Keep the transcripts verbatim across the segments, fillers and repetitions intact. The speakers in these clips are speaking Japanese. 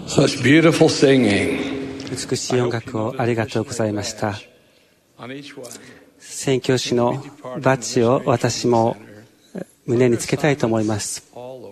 Such beautiful singing. 美しい音楽をありがとうございました。宣教師のバッジを私も胸につけたいと思います。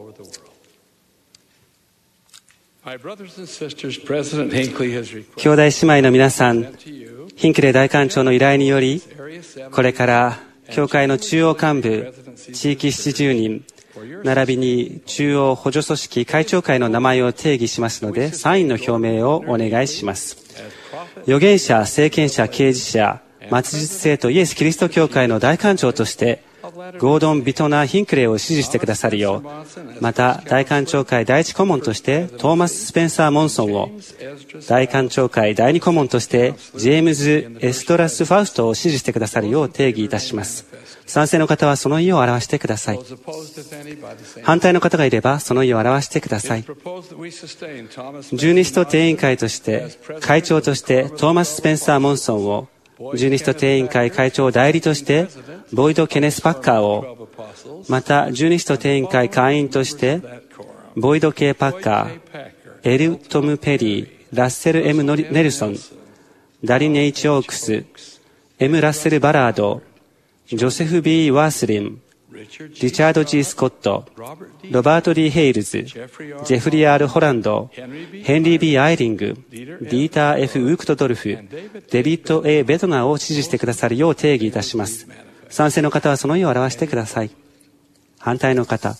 兄弟姉妹の皆さん、ヒンクレー大官長の依頼により、これから教会の中央幹部、地域ななじゅうにん、並びに中央補助組織会長会の名前を定義しますので、サインの表明をお願いします。預言者、聖剣者、啓示者、末日生徒イエス・キリスト教会の大官長として、ゴードン・ビトナー・ヒンクレーを支持してくださるよう、また大官長会第一顧問としてトーマス・スペンサー・モンソンを、大官長会第二顧問としてジェームズ・エストラス・ファウストを支持してくださるよう定義いたします。賛成の方はその意を表してください。反対の方がいればその意を表してください。十二使徒定員会として会長としてトーマス・スペンサー・モンソンを、十二使徒定員会会長代理としてボイド・ケネス・パッカーを、また十二使徒定員会会員としてボイド・K・パッカー、エル・トム・ペリー、ラッセル・ M ・ネルソン、ダリン・ H ・オークス、M・ラッセル・バラード、ジョセフ・ B ・ワースリン、リチャード・ G ・スコット、ロバート・ D ・ヘイルズ、ジェフリー・ R ・ホランド、ヘンリー・ B ・アイリング、ディーター・ F ・ウークトドルフ、デビッド・ A ・ベドナーを支持してくださるよう定義いたします。賛成の方はその意を表してください。反対の方、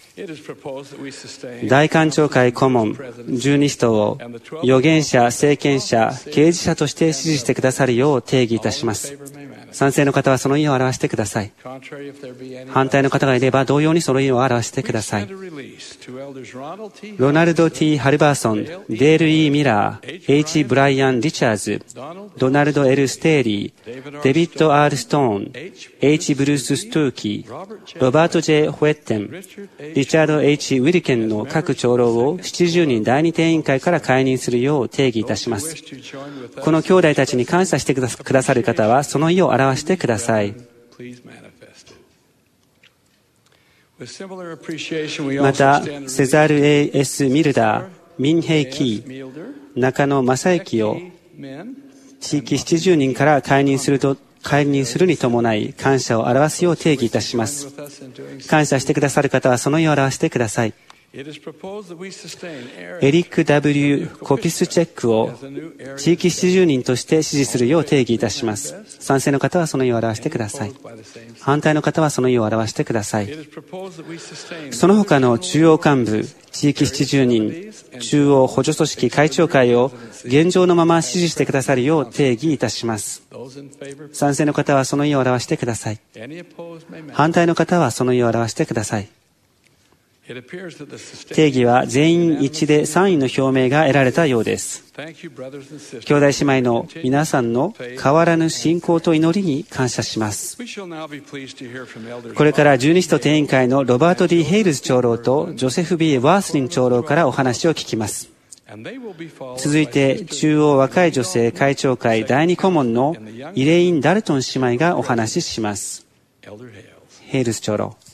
大官長会顧問、十二使徒を預言者、聖剣者、啓示者として支持してくださるよう定義いたします。賛成の方はその意を表してください。反対の方がいれば同様にその意を表してください。ロナルド・ T ・ハルバーソン、デール・ E ・ミラー、H ・ブライアン・リチャーズ、ドナルド・ L ・ステーリー、デビッド・ R ・ストーン、H ・ブルース・ストゥーキー、ロバート・ J ・ホエッテン、リチャード・ H ・ウィリケンの各長老をななじゅうにん第二定員会から解任するよう定義いたします。この兄弟たちに感謝してくださる方はその意を表してください。また、セザール・ A ・エス・ミルダー、ミン・ヘイ・キー、中野正幸を地域ななじゅうにんから解任すると解任するに伴い感謝を表すよう定義いたします。感謝してくださる方はその意を表してください。エリック・ W ・コピスチェックを地域ななじゅうにんとして支持するよう定義いたします。賛成の方はその意を表してください。反対の方はその意を表してください。その他の中央幹部、地域ななじゅうにん、中央補助組織会長会を現状のまま支持してくださるよう定義いたします。賛成の方はその意を表してください。反対の方はその意を表してください。定義は全員一致で賛意の表明が得られたようです。兄弟姉妹の皆さんの変わらぬ信仰と祈りに感謝します。これから十二使徒定員会のロバート・ D ・ヘイルズ長老とジョセフ・ B ・ワースリン長老からお話を聞きます。続いて中央若い女性会長会第二顧問のイレイン・ダルトン姉妹がお話しします。ヘイルズ長老。